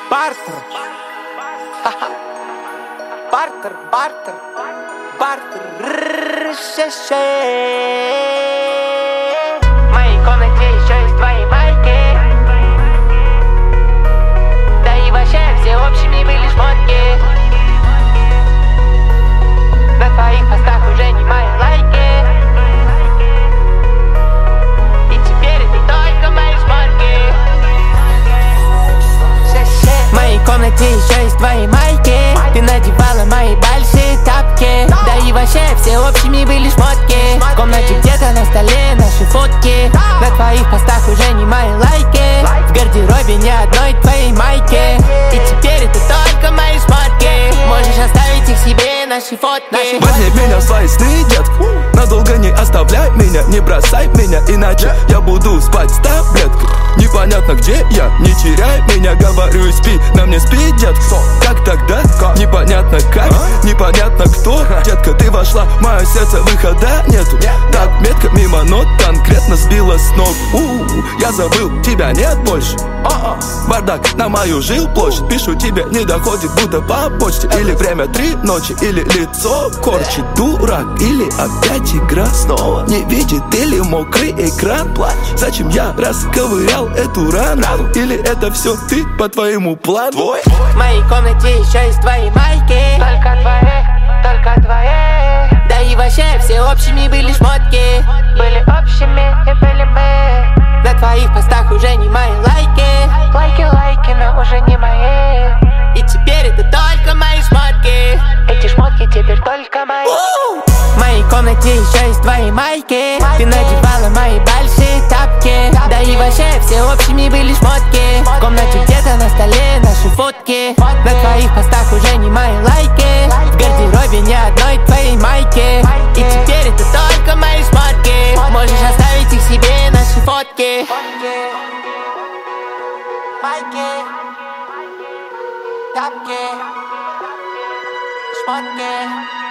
Бартер. Бартер, бартер, бартер. В моей комнате еще есть твои майки. Да и вообще все общими были шмотки. На твоих постах уже не мои лайки. И теперь это только мои шмотки. В моей комнате еще есть твои майки. Ты надевала мои большие тапки. Да и вообще все общими были шмотки. В комнате где-то на столе наши фотки. На твоих постах уже не мои лайки. В гардеробе ни одной твоей майки. И теперь это только мои шмотки. Можешь оставить их себе, наши фотки. Возьми меня в свои сны, детка. Надолго не оставляй меня, не бросай меня, иначе я буду спать с таблеткой. Непонятно где я, не теряй меня, говорю и спи, на мне спи, детка. Как тогда? Непонятно как, непонятно кто. Детка, ты вошла в мое сердце, выхода нету. Так метко мимо нот, конкретно сбила с ног. Я забыл, тебя нет больше. Бардак на мою жилплощадь. Пишу тебе, не доходит, будто по почте. Или время 3 ночи, или лицо корчит. Дурак, или опять игра снова. Не видит, или мокрый экран. Зачем я расковырял эту рану? Или это все ты по твоему плану? В моей комнате еще есть твои майки. Только твои. Да и вообще все общими были шмотки. Были общими и были мы. На твоих постах уже не мои лайки. Лайки, но уже не мои. И теперь это только мои шмотки. Эти шмотки теперь только мои. В моей комнате еще есть твои майки. Ты надевала мои большие тапки. Да и вообще все общими были шмотки. В комнате где-то на столе наши фотки. На твоих постах уже не мои лайки. В гардеробе ни одной твоей майки. И теперь это только мои шмотки. Можешь оставить их себе, наши фотки. Майки, тапки, шмотки.